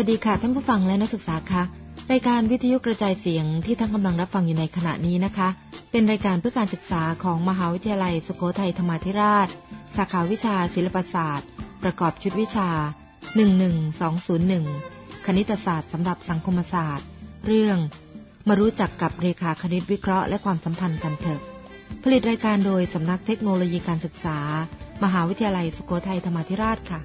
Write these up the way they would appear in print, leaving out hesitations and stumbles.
วัสดีค่ะท่านผู้ฟังและนักศึกษาคะรายการวิทยุกระจายเสียงที่ท่านกำลังรับฟังอยู่ในขณะนี้นะคะเป็นรายการเพื่อการศึกษาของมหาวิทยาลัยสุโขทัยธรรมาธิราชสาขาวิชาศิลปศาสตร์ประกอบชุดวิชา11201คณิตศาสตร์สำหรับสังคมศาสตร์เรื่องมารู้จักกับเรขาคณิตวิเคราะห์และความสัมพันธ์กันเถอะผลิตรายการโดยสำนักเทคโนโลยีการศึกษามหาวิทยาลัยสุโขทัยธรรมาธิราชค่ะ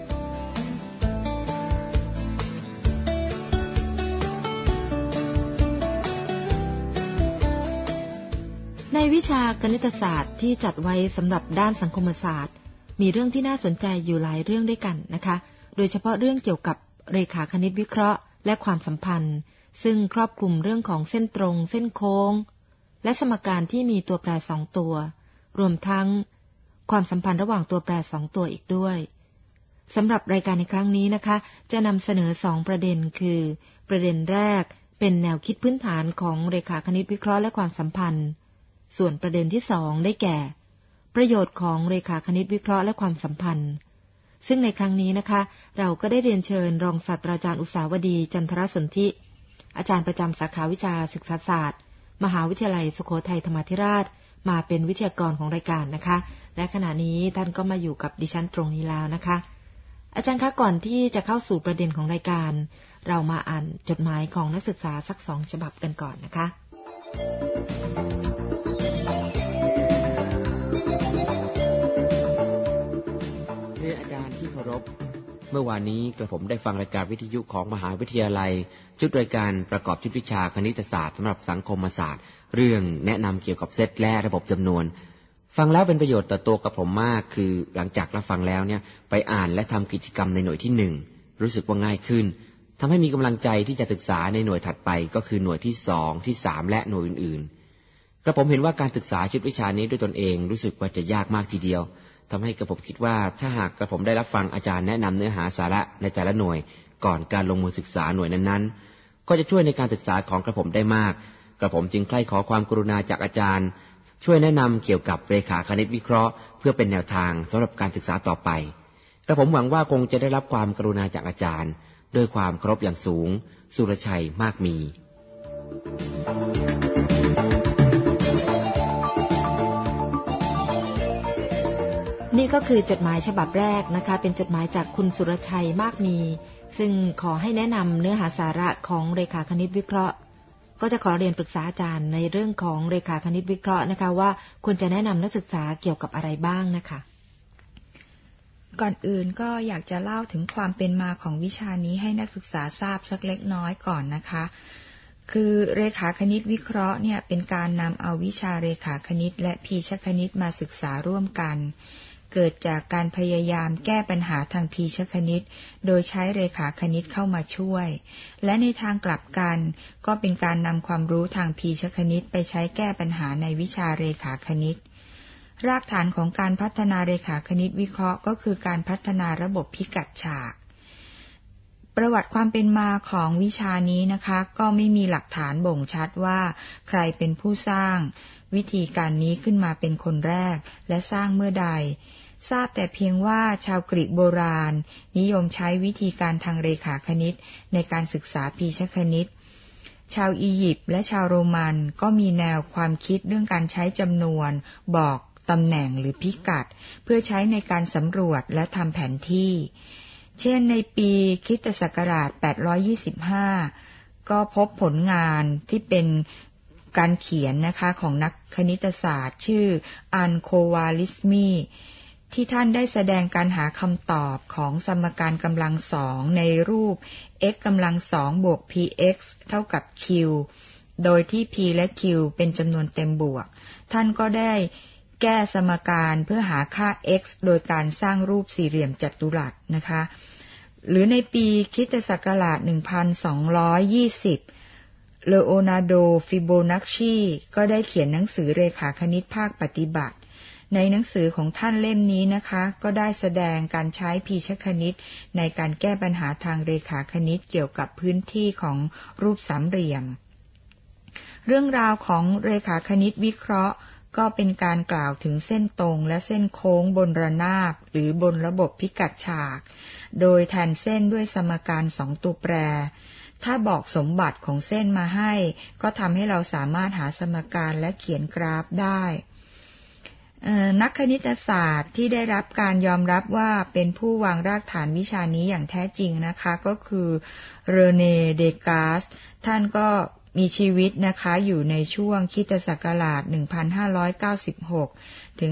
ในวิชาคณิตศาสตร์ที่จัดไว้สำหรับด้านสังคมศาสตร์มีเรื่องที่น่าสนใจอยู่หลายเรื่องด้วยกันนะคะโดยเฉพาะเรื่องเกี่ยวกับเรขาคณิตวิเคราะห์และความสัมพันธ์ซึ่งครอบคลุมเรื่องของเส้นตรงเส้นโค้งและสมการที่มีตัวแปร2ตัวรวมทั้งความสัมพันธ์ระหว่างตัวแปร2ตัวอีกด้วยสำหรับรายการในครั้งนี้นะคะจะนำเสนอ2ประเด็นคือประเด็นแรกเป็นแนวคิดพื้นฐานของเรขาคณิตวิเคราะห์และความสัมพันธ์ส่วนประเด็นที่2ได้แก่ประโยชน์ของเรขาคณิตวิเคราะห์และความสัมพันธ์ซึ่งในครั้งนี้นะคะเราก็ได้เรียนเชิญรองศาสตราจารย์อุษาวดีจันทรสนธิอาจารย์ประจำสาขาวิชาศึกษาศาสตร์มหาวิทยาลัยสุโขทัยธรรมาธิราชมาเป็นวิทยากรของรายการนะคะและขณะนี้ท่านก็มาอยู่กับดิฉันตรงนี้แล้วนะคะอาจารย์คะก่อนที่จะเข้าสู่ประเด็นของรายการเรามาอ่านจดหมายของนักศึกษาสัก2ฉบับกันก่อนนะคะอาจารย์ที่เคารพเมื่อวานนี้กระผมได้ฟังรายการวิทยุของมหาวิทยาลัยชุดรายการประกอบชุดวิชาคณิตศาสตร์สำหรับสังคมศาสตร์เรื่องแนะนำเกี่ยวกับเซตและระบบจำนวนฟังแล้วเป็นประโยชน์ต่อตัวกับผมมากคือหลังจากรับฟังแล้วเนี่ยไปอ่านและทำกิจกรรมในหน่วยที่1รู้สึกว่าง่ายขึ้นทำให้มีกำลังใจที่จะศึกษาในหน่วยถัดไปก็คือหน่วยที่2ที่3และหน่วยอื่นๆกระผมเห็นว่าการศึกษาชุดวิชานี้ด้วยตนเองรู้สึกว่าจะยากมากทีเดียวทำให้กระผมคิดว่าถ้าหากกระผมได้รับฟังอาจารย์แนะนำเนื้อหาสาระในแต่ละหน่วยก่อนการลงมือศึกษาหน่วยนั้นๆก็จะช่วยในการศึกษาของกระผมได้มากกระผมจึงใคร่ขอความกรุณาจากอาจารย์ช่วยแนะนำเกี่ยวกับเรขาคณิตวิเคราะห์เพื่อเป็นแนวทางสำหรับการศึกษาต่อไปกระผมหวังว่าคงจะได้รับความกรุณาจากอาจารย์ด้วยความเคารพอย่างสูงสุรชัยมากมีนี่ก็คือจดหมายฉบับแรกนะคะเป็นจดหมายจากคุณสุรชัยมากมีซึ่งขอให้แนะนำเนื้อหาสาระของเรขาคณิตวิเคราะห์ก็จะขอเรียนปรึกษาอาจารย์ในเรื่องของเรขาคณิตวิเคราะห์นะคะว่าควรจะแนะนำนักศึกษาเกี่ยวกับอะไรบ้างนะคะก่อนอื่นก็อยากจะเล่าถึงความเป็นมาของวิชานี้ให้นักศึกษาทราบสักเล็กน้อยก่อนนะคะคือเรขาคณิตวิเคราะห์เนี่ยเป็นการนำเอาวิชาเรขาคณิตและพีชคณิตมาศึกษาร่วมกันเกิดจากการพยายามแก้ปัญหาทางพีชคณิตโดยใช้เรขาคณิตเข้ามาช่วยและในทางกลับกันก็เป็นการนำความรู้ทางพีชคณิตไปใช้แก้ปัญหาในวิชาเรขาคณิตรากฐานของการพัฒนาเรขาคณิตวิเคราะห์ก็คือการพัฒนาระบบพิกัดฉากประวัติความเป็นมาของวิชานี้นะคะก็ไม่มีหลักฐานบ่งชัดว่าใครเป็นผู้สร้างวิธีการนี้ขึ้นมาเป็นคนแรกและสร้างเมื่อใดทราบแต่เพียงว่าชาวกรีกโบราณนิยมใช้วิธีการทางเรขาคณิตในการศึกษาพีชคณิตชาวอียิปต์และชาวโรมันก็มีแนวความคิดเรื่องการใช้จำนวนบอกตำแหน่งหรือพิกัดเพื่อใช้ในการสำรวจและทำแผนที่เช่นในปีคริสตศักราช825ก็พบผลงานที่เป็นการเขียนนะคะของนักคณิตศาสตร์ชื่ออันโควาลิสมีที่ท่านได้แสดงการหาคำตอบของสมการกำลัง2ในรูป x กำลัง2บวก px เท่ากับ q โดยที่ p และ q เป็นจำนวนเต็มบวกท่านก็ได้แก้สมการเพื่อหาค่า x โดยการสร้างรูปสี่เหลี่ยมจัตุรัสนะคะหรือในปีคริสตศักราช1220เลโอนาร์โด ฟิโบนัชชีก็ได้เขียนหนังสือเรขาคณิตภาคปฏิบัติในหนังสือของท่านเล่มนี้นะคะก็ได้แสดงการใช้พีชคณิตในการแก้ปัญหาทางเรขาคณิตเกี่ยวกับพื้นที่ของรูปสามเหลี่ยมเรื่องราวของเรขาคณิตวิเคราะห์ก็เป็นการกล่าวถึงเส้นตรงและเส้นโค้งบนระนาบหรือบนระบบพิกัดฉากโดยแทนเส้นด้วยสมการ2ตัวแปรถ้าบอกสมบัติของเส้นมาให้ก็ทำให้เราสามารถหาสมการและเขียนกราฟได้นักคณิตศาสตร์ที่ได้รับการยอมรับว่าเป็นผู้วางรากฐานวิชานี้อย่างแท้จริงนะคะก็คือเรเน่ เดกาสท่านก็มีชีวิตนะคะอยู่ในช่วงคริสตศักราช 1596 ถึง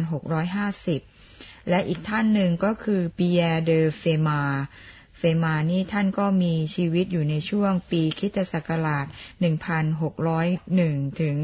1650 และอีกท่านหนึ่งก็คือปีแยร์ เดอ เฟมานี่ท่านก็มีชีวิตอยู่ในช่วงปีคริสตศักราช 1601 ถึง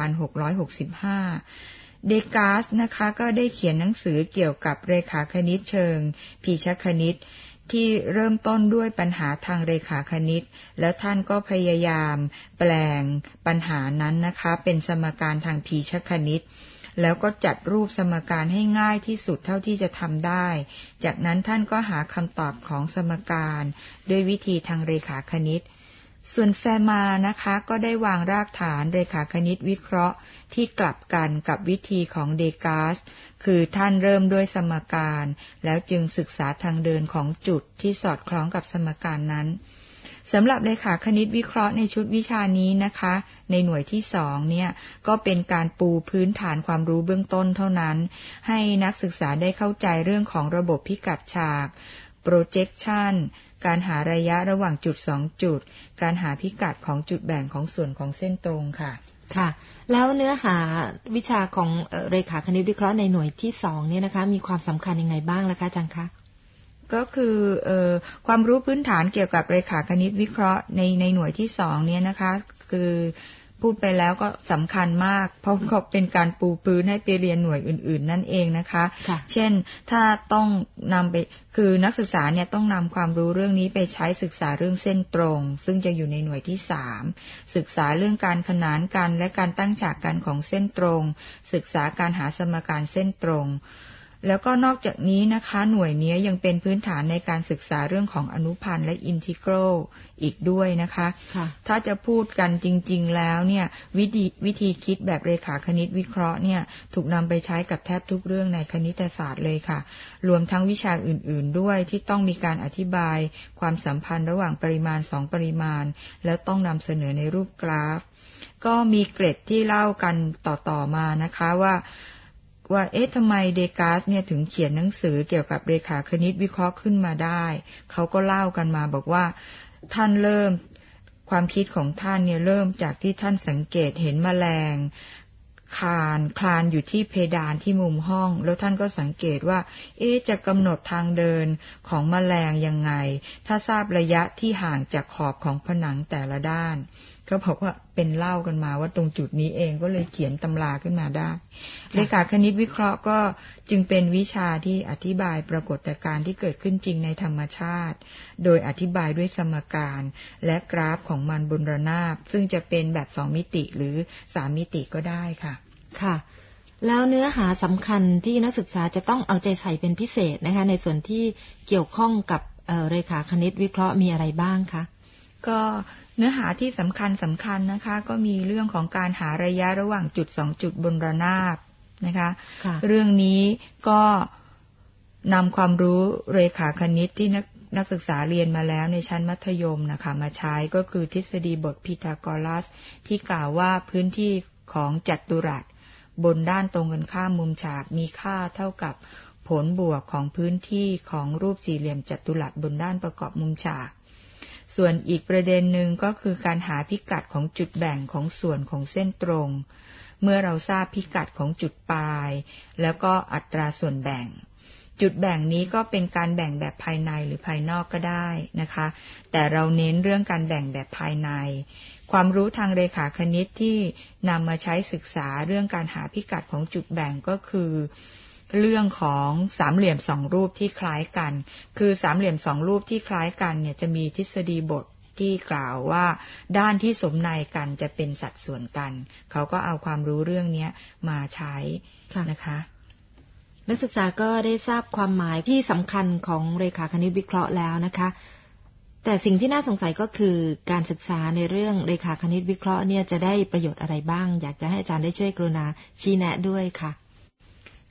1665 เดกาสนะคะก็ได้เขียนหนังสือเกี่ยวกับเรขาคณิตเชิงพีชคณิตที่เริ่มต้นด้วยปัญหาทางเรขาคณิตแล้วท่านก็พยายามแปลงปัญหานั้นนะคะเป็นสมการทางพีชคณิตแล้วก็จัดรูปสมการให้ง่ายที่สุดเท่าที่จะทำได้จากนั้นท่านก็หาคำตอบของสมการด้วยวิธีทางเรขาคณิตส่วนแฟร์มานะคะก็ได้วางรากฐานเรขาคณิตวิเคราะห์ที่กลับกันกับวิธีของเดกาสคือท่านเริ่มด้วยสมการแล้วจึงศึกษาทางเดินของจุดที่สอดคล้องกับสมการนั้นสำหรับเรขาคณิตวิเคราะห์ในชุดวิชานี้นะคะในหน่วยที่2เนี่ยก็เป็นการปูพื้นฐานความรู้เบื้องต้นเท่านั้นให้นักศึกษาได้เข้าใจเรื่องของระบบพิกัดฉาก projection การหาระยะระหว่างจุด2จุดการหาพิกัดของจุดแบ่งของส่วนของเส้นตรงค่ะค่ะแล้วเนื้อหาวิชาของเรขาคณิตวิเคราะห์ในหน่วยที่2เนี่ยนะคะมีความสำคัญยังไงบ้างล่ะคะอาจารย์คะก็คือความรู้พื้นฐานเกี่ยวกับเรขาคณิตวิเคราะห์ในหน่วยที่2เนี่ยนะคะคือพูดไปแล้วก็สำคัญมากเพราะก็เป็นการปูพื้นให้ไปเรียนหน่วยอื่นๆนั่นเองนะคะเช่นถ้าต้องนำไปคือนักศึกษาเนี่ยต้องนำความรู้เรื่องนี้ไปใช้ศึกษาเรื่องเส้นตรงซึ่งจะอยู่ในหน่วยที่3ศึกษาเรื่องการขนานกันและการตั้งฉากกันของเส้นตรงศึกษาการหาสมการเส้นตรงแล้วก็นอกจากนี้นะคะหน่วยนี้ยังเป็นพื้นฐานในการศึกษาเรื่องของอนุพันธ์และอินทิกรัลอีกด้วยนะคะถ้าจะพูดกันจริงๆแล้วเนี่ยวิธีคิดแบบเรขาคณิตวิเคราะห์เนี่ยถูกนำไปใช้กับแทบทุกเรื่องในคณิตศาสตร์เลยค่ะรวมทั้งวิชาอื่นๆด้วยที่ต้องมีการอธิบายความสัมพันธ์ระหว่างปริมาณ2ปริมาณแล้วต้องนำเสนอในรูปกราฟก็มีเกร็ดที่เล่ากันต่อมานะคะว่าทำไมเดกาสเนี่ยถึงเขียนหนังสือเกี่ยวกับเรขาคณิตวิเคราะห์ขึ้นมาได้เขาก็เล่ากันมาบอกว่าท่านเริ่มความคิดของท่านเนี่ยเริ่มจากที่ท่านสังเกตเห็นแมลงคลานอยู่ที่เพดานที่มุมห้องแล้วท่านก็สังเกตว่าจะกำหนดทางเดินของแมลงยังไงถ้าทราบระยะที่ห่างจากขอบของผนังแต่ละด้านก็บอกว่าเป็นเล่ากันมาว่าตรงจุดนี้เองก็เลยเขียนตำราขึ้นมาได้เรขาคณิตวิเคราะห์ก็จึงเป็นวิชาที่อธิบายปรากฏการณ์ที่เกิดขึ้นจริงในธรรมชาติโดยอธิบายด้วยสมการและกราฟของมันบนระนาบซึ่งจะเป็นแบบ2มิติหรือ3มิติก็ได้ค่ะค่ะแล้วเนื้อหาสำคัญที่นักศึกษาจะต้องเอาใจใส่เป็นพิเศษนะคะในส่วนที่เกี่ยวข้องกับเรขาคณิตวิเคราะห์มีอะไรบ้างคะก็เนื้อหาที่สำคัญนะคะก็มีเรื่องของการหาระยะระหว่างจุด2จุดบนระนาบนะคะเรื่องนี้ก็นำความรู้เรขาคณิตที่นักศึกษาเรียนมาแล้วในชั้นมัธยมนะคะมาใช้ก็คือทฤษฎีบทพีทาโกรัสที่กล่าวว่าพื้นที่ของจัตุรัสบนด้านตรงกันข้ามมุมฉากมีค่าเท่ากับผลบวกของพื้นที่ของรูปสี่เหลี่ยมจัตุรัสบนด้านประกอบมุมฉากส่วนอีกประเด็นหนึ่งก็คือการหาพิกัดของจุดแบ่งของส่วนของเส้นตรงเมื่อเราทราบพิกัดของจุดปลายแล้วก็อัตราส่วนแบ่งจุดแบ่งนี้ก็เป็นการแบ่งแบบภายในหรือภายนอกก็ได้นะคะแต่เราเน้นเรื่องการแบ่งแบบภายในความรู้ทางเรขาคณิตที่นำมาใช้ศึกษาเรื่องการหาพิกัดของจุดแบ่งก็คือเรื่องของสามเหลี่ยม2รูปที่คล้ายกันคือสามเหลี่ยม2รูปที่คล้ายกันเนี่ยจะมีทฤษฎีบทที่กล่าวว่าด้านที่สมในกันจะเป็นสัดส่วนกันเขาก็เอาความรู้เรื่องนี้มาใช้นะคะนักศึกษาก็ได้ทราบความหมายที่สำคัญของเรขาคณิตวิเคราะห์แล้วนะคะแต่สิ่งที่น่าสงสัยก็คือการศึกษาในเรื่องเรขาคณิตวิเคราะห์เนี่ยจะได้ประโยชน์อะไรบ้างอยากจะให้อาจารย์ได้ช่วยกรุณาชี้แนะด้วยค่ะ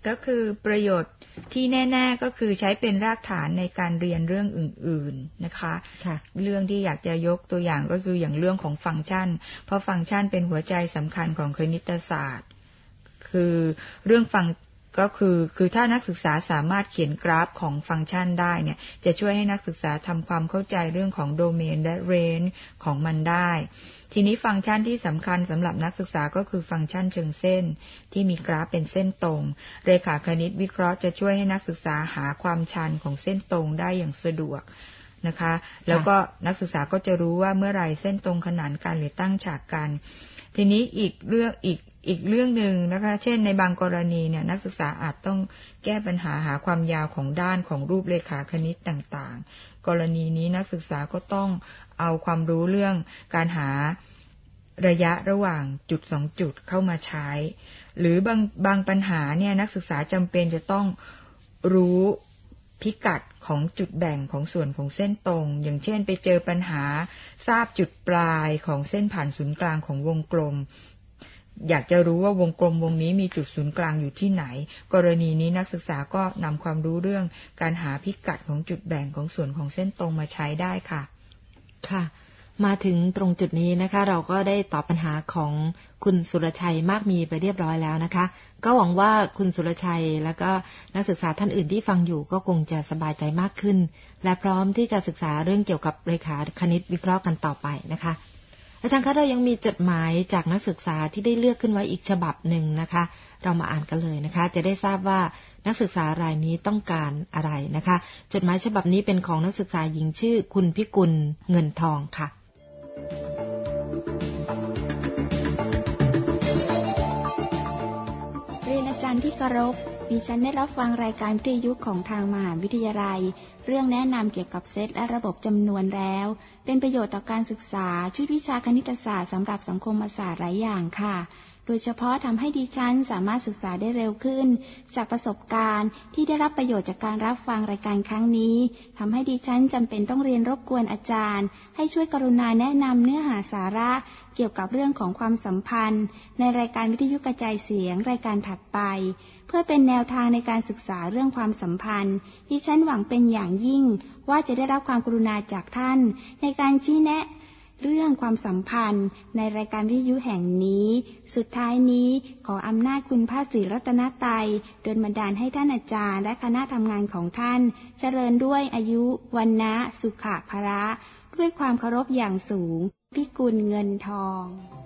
ก็คือประโยชน์ที่แน่ๆก็คือใช้เป็นรากฐานในการเรียนเรื่องอื่นๆนะคะเรื่องที่อยากจะยกตัวอย่างก็คืออย่างเรื่องของฟังก์ชันเพราะฟังก์ชันเป็นหัวใจสำคัญของคณิตศาสตร์คือเรื่องก็คือถ้านักศึกษาสามารถเขียนกราฟของฟังก์ชันได้เนี่ยจะช่วยให้นักศึกษาทำความเข้าใจเรื่องของโดเมนและเรนจ์ของมันได้ทีนี้ฟังก์ชันที่สำคัญสำหรับนักศึกษาก็คือฟังก์ชันเชิงเส้นที่มีกราฟเป็นเส้นตรงเรขาคณิตวิเคราะห์จะช่วยให้นักศึกษาหาความชันของเส้นตรงได้อย่างสะดวกนะคะแล้วก็นักศึกษาก็จะรู้ว่าเมื่อไรเส้นตรงขนานกันหรือตั้งฉากกันทีนี้อีกเรื่องหนึ่งนะคะเช่นในบางกรณีเนี่ยนักศึกษาอาจต้องแก้ปัญหาความยาวของด้านของรูปเรขาคณิตต่างๆกรณีนี้นักศึกษาก็ต้องเอาความรู้เรื่องการหาระยะระหว่างจุด2จุดเข้ามาใช้หรือบางปัญหาเนี่ยนักศึกษาจำเป็นจะต้องรู้พิกัดของจุดแบ่งของส่วนของเส้นตรงอย่างเช่นไปเจอปัญหาทราบจุดปลายของเส้นผ่านศูนย์กลางของวงกลมอยากจะรู้ว่าวงกลมวงนี้มีจุดศูนย์กลางอยู่ที่ไหนกรณีนี้นักศึกษาก็นำความรู้เรื่องการหาพิกัดของจุดแบ่งของส่วนของเส้นตรงมาใช้ได้ค่ะค่ะมาถึงตรงจุดนี้นะคะเราก็ได้ตอบปัญหาของคุณสุรชัยมากมีไปเรียบร้อยแล้วนะคะก็หวังว่าคุณสุรชัยแล้วก็นักศึกษาท่านอื่นที่ฟังอยู่ก็คงจะสบายใจมากขึ้นและพร้อมที่จะศึกษาเรื่องเกี่ยวกับเรขาคณิตวิเคราะห์กันต่อไปนะคะอาจารย์คะเรายังมีจดหมายจากนักศึกษาที่ได้เลือกขึ้นไว้อีกฉบับหนึ่งนะคะเรามาอ่านกันเลยนะคะจะได้ทราบว่านักศึกษารายนี้ต้องการอะไรนะคะจดหมายฉบับนี้เป็นของนักศึกษาหญิงชื่อคุณพิกุลเงินทองค่ะเรียนอาจารย์ที่เคารพดิฉันได้รับฟังรายการวิทยุของทางมหาวิทยาลัยเรื่องแนะนำเกี่ยวกับเซตและระบบจำนวนแล้วเป็นประโยชน์ต่อการศึกษาชุดวิชาคณิตศาสตร์สำหรับสังคมศาสตร์หลายอย่างค่ะโดยเฉพาะทำให้ดิฉันสามารถศึกษาได้เร็วขึ้นจากประสบการณ์ที่ได้รับประโยชน์จากการรับฟังรายการครั้งนี้ทำให้ดิฉันจำเป็นต้องเรียนรบกวนอาจารย์ให้ช่วยกรุณาแนะนำเนื้อหาสาระเกี่ยวกับเรื่องของความสัมพันธ์ในรายการวิทยุกระจายเสียงรายการถัดไปเพื่อเป็นแนวทางในการศึกษาเรื่องความสัมพันธ์ดิฉันหวังเป็นอย่างยิ่งว่าจะได้รับความกรุณาจากท่านในการชี้แนะเรื่องความสัมพันธ์ในรายการวิทยุแห่งนี้สุดท้ายนี้ขออำนาจคุณพระศรีรัตนตรัยดลบันดาลให้ท่านอาจารย์และคณะทำงานของท่านเจริญด้วยอายุวันนะสุขะภระด้วยความเคารพอย่างสูงพิกุลเงินทอง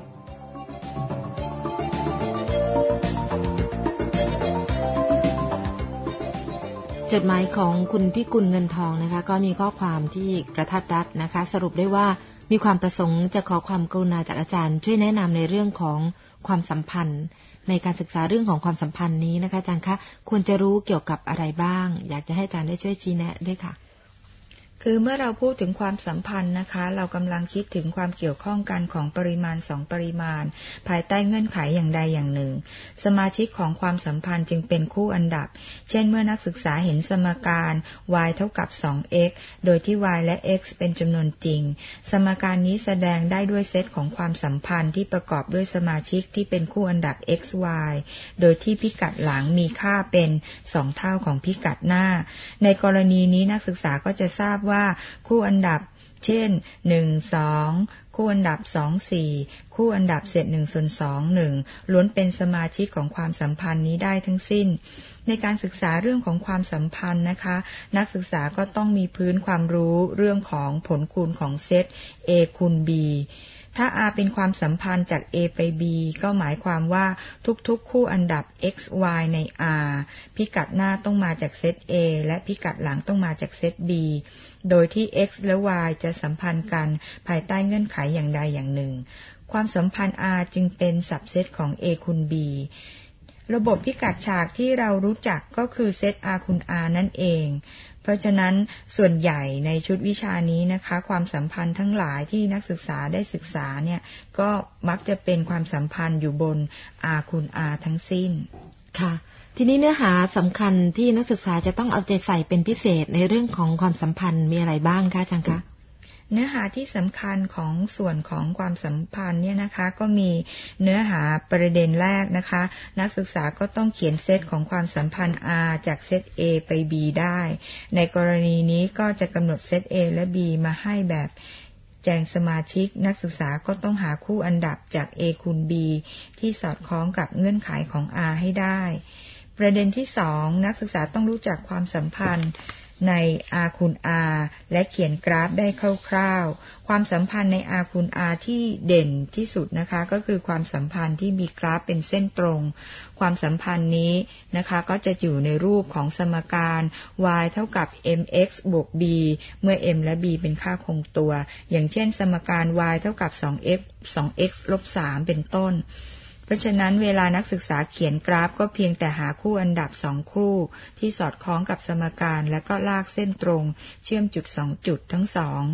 จดหมายของคุณพิกุลเงินทองนะคะก็มีข้อความที่กระทัดรัดนะคะสรุปได้ว่ามีความประสงค์จะขอความกรุณาจากอาจารย์ช่วยแนะนำในเรื่องของความสัมพันธ์ในการศึกษาเรื่องของความสัมพันธ์นี้นะคะอาจารย์คะควรจะรู้เกี่ยวกับอะไรบ้างอยากจะให้อาจารย์ได้ช่วยชี้แนะด้วยค่ะคือเมื่อเราพูดถึงความสัมพันธ์นะคะเรากำลังคิดถึงความเกี่ยวข้องกันของปริมาณ2ปริมาณภายใต้เงื่อนไขอย่างใดอย่างหนึ่งสมาชิกของความสัมพันธ์จึงเป็นคู่อันดับเช่นเมื่อนักศึกษาเห็นสมการ y เท่ากับ 2x โดยที่ y และ x เป็นจำนวนจริงสมการนี้แสดงได้ด้วยเซตของความสัมพันธ์ที่ประกอบด้วยสมาชิกที่เป็นคู่อันดับ x y โดยที่พิกัดหลังมีค่าเป็น2เท่าของพิกัดหน้าในกรณีนี้นักศึกษาก็จะทราบว่าคู่อันดับเช่น1 2คู่อันดับ2 4คู่อันดับเศษ1ส่วน2 1ล้วนเป็นสมาชิกของความสัมพันธ์นี้ได้ทั้งสิ้นในการศึกษาเรื่องของความสัมพันธ์นะคะนักศึกษาก็ต้องมีพื้นความรู้เรื่องของผลคูณของเซต A คูณ Bถ้า R เป็นความสัมพันธ์จาก A ไป B ก็หมายความว่าทุกๆคู่อันดับ x y ใน R พิกัดหน้าต้องมาจากเซต A และพิกัดหลังต้องมาจากเซต B โดยที่ x และ y จะสัมพันธ์กันภายใต้เงื่อนไขอย่างใดอย่างหนึ่งความสัมพันธ์ R จึงเป็นสับเซตของ A คูณ B ระบบพิกัดฉากที่เรารู้จักก็คือเซต R คูณ R นั่นเองเพราะฉะนั้นส่วนใหญ่ในชุดวิชานี้นะคะความสัมพันธ์ทั้งหลายที่นักศึกษาได้ศึกษาเนี่ยก็มักจะเป็นความสัมพันธ์อยู่บน R คูณ R ทั้งสิ้นค่ะทีนี้เนื้อหาสำคัญที่นักศึกษาจะต้องเอาใจใส่เป็นพิเศษในเรื่องของความสัมพันธ์มีอะไรบ้างคะอาจารย์คะเนื้อหาที่สำคัญของส่วนของความสัมพันธ์เนี่ยนะคะก็มีเนื้อหาประเด็นแรกนะคะนักศึกษาก็ต้องเขียนเซตของความสัมพันธ์ R จากเซต A ไป B ได้ในกรณีนี้ก็จะกำหนดเซต A และ B มาให้แบบแจงสมาชิกนักศึกษาก็ต้องหาคู่อันดับจาก A คูณ B ที่สอดคล้องกับเงื่อนไขของ R ให้ได้ประเด็นที่2นักศึกษาต้องรู้จักความสัมพันธ์ใน R คูณ R และเขียนกราฟได้คร่าวๆความสัมพันธ์ใน R คูณ R ที่เด่นที่สุดนะคะก็คือความสัมพันธ์ที่มีกราฟเป็นเส้นตรงความสัมพันธ์นี้นะคะก็จะอยู่ในรูปของสมการ y เท่ากับ mx บวก b เมื่อ m และ b เป็นค่าคงตัวอย่างเช่นสมการ y เท่ากับ 2x ลบ 3 เป็นต้นเพราะฉะนั้นเวลานักศึกษาเขียนกราฟก็เพียงแต่หาคู่อันดับ2คู่ที่สอดคล้องกับสมการแล้วก็ลากเส้นตรงเชื่อมจุด2จุดทั้ง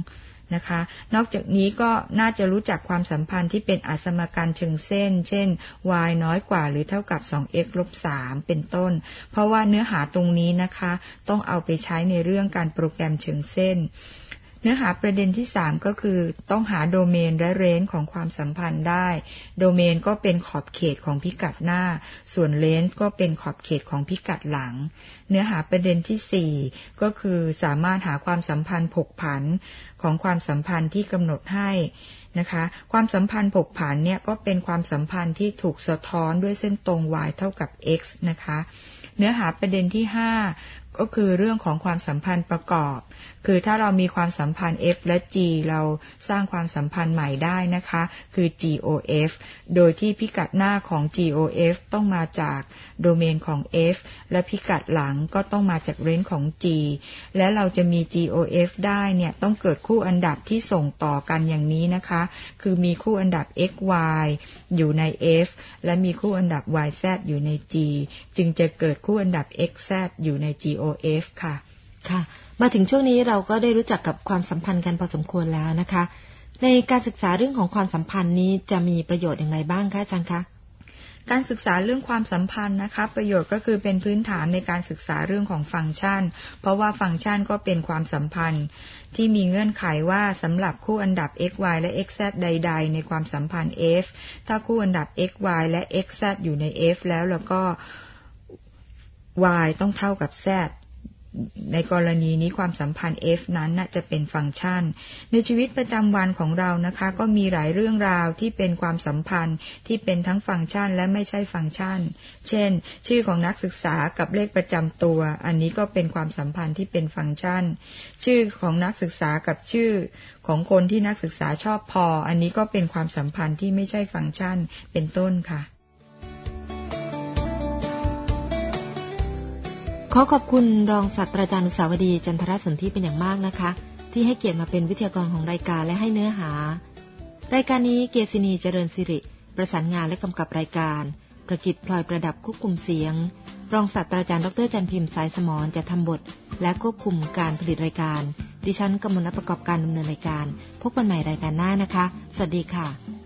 2นะคะนอกจากนี้ก็น่าจะรู้จักความสัมพันธ์ที่เป็นอสมการเชิงเส้นเช่น y น้อยกว่าหรือเท่ากับ 2x ลบ 3 เป็นต้นเพราะว่าเนื้อหาตรงนี้นะคะต้องเอาไปใช้ในเรื่องการโปรแกรมเชิงเส้นเนื้อหาประเด็นที่3ก็คือต้องหาโดเมนและเรนจ์ของความสัมพันธ์ได้โดเมนก็เป็นขอบเขตของพิกัดหน้าส่วนเรนจ์ก็เป็นขอบเขตของพิกัดหลังเนื้อหาประเด็นที่4ก็คือสามารถหาความสัมพันธ์ผกผันของความสัมพันธ์ที่กำหนดให้นะคะความสัมพันธ์ผกผันเนี่ยก็เป็นความสัมพันธ์ที่ถูกสะท้อนด้วยเส้นตรง y เท่ากับ x นะคะเนื้อหาประเด็นที่5ก็คือเรื่องของความสัมพันธ์ประกอบคือถ้าเรามีความสัมพันธ์ F และ G เราสร้างความสัมพันธ์ใหม่ได้นะคะคือ GOF โดยที่พิกัดหน้าของ GOF ต้องมาจากโดเมนของ F และพิกัดหลังก็ต้องมาจากเรนจ์ของ G และเราจะมี GOF ได้เนี่ยต้องเกิดคู่อันดับที่ส่งต่อกันอย่างนี้นะคะคือมีคู่อันดับ XY อยู่ใน F และมีคู่อันดับ YZ อยู่ใน G จึงจะเกิดคู่อันดับ XZ อยู่ใน GOF ค่ะค่ะมาถึงช่วงนี้เราก็ได้รู้จักกับความสัมพันธ์กันพอสมควรแล้วนะคะในการศึกษาเรื่องของความสัมพันธ์นี้จะมีประโยชน์อย่างไรบ้างคะอาจารย์คะการศึกษาเรื่องความสัมพันธ์นะคะประโยชน์ก็คือเป็นพื้นฐานในการศึกษาเรื่องของฟังก์ชันเพราะว่าฟังก์ชันก็เป็นความสัมพันธ์ที่มีเงื่อนไขว่าสำหรับคู่อันดับ xy และ xz ใดๆในความสัมพันธ์ f ถ้าคู่อันดับ xy และ xz อยู่ใน f แล้วก็ y ต้องเท่ากับ zในกรณีนี้ความสัมพันธ์ f นั้นจะเป็นฟังก์ชันในชีวิตประจำวันของเรานะคะก็มีหลายเรื่องราวที่เป็นความสัมพันธ์ที่เป็นทั้งฟังก์ชันและไม่ใช่ฟังก์ชันเช่นชื่อของนักศึกษากับเลขประจำตัวอันนี้ก็เป็นความสัมพันธ์ที่เป็นฟังก์ชันชื่อของนักศึกษากับชื่อของคนที่นักศึกษาชอบพออันนี้ก็เป็นความสัมพันธ์ที่ไม่ใช่ฟังก์ชันเป็นต้นค่ะขอขอบคุณรองศาสตราจารย์อุษาวดีจันทรสนธิเป็นอย่างมากนะคะที่ให้เกียรติมาเป็นวิทยากรของรายการและให้เนื้อหารายการนี้เกษินีเจริญสิริประสานงานและกำกับรายการประกิตพลอยประดับควบคุมเสียงรองศาสตราจารย์ดรจันพิมพ์สายสมรจะทำบทและควบคุมการผลิตรายการดิฉันกมลประกอบการดำเนินรายการพบกันใหม่รายการหน้านะคะสวัสดีค่ะ